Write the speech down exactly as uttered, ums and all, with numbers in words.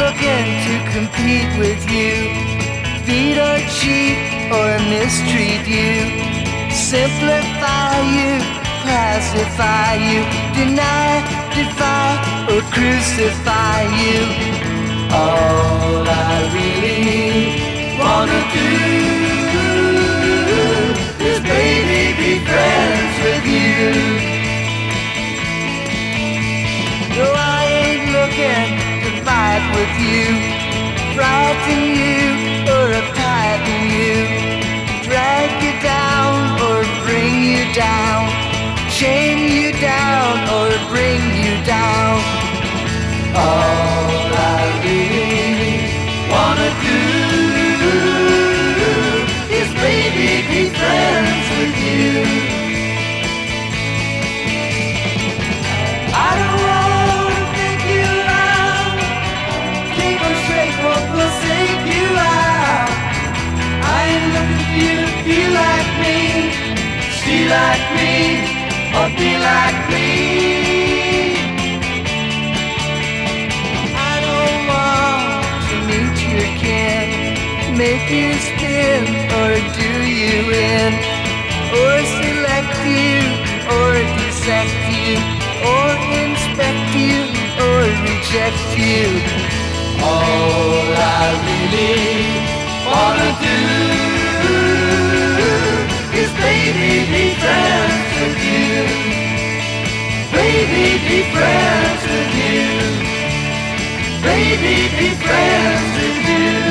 looking to compete with you, beat or cheat or mistreat you, simplify you, classify you, deny, defy or crucify you. All I really wanna do is baby be friends with you. No, I ain't looking to fight with you, frighten you or uptighten you, drag you down or bring you down, chain you down or bring you down. All I really wanna do is baby be friends with you. I don't wanna think you out, keep on straight, won't forsake you out. I ain't looking for you to feel like me, see like me, or be like me. I don't want to meet your kin, make you spin or do you in, or select you or dissect you, or inspect you or reject you. All I really wanna do is baby be friends with you, baby be friends with you, baby be friends with you.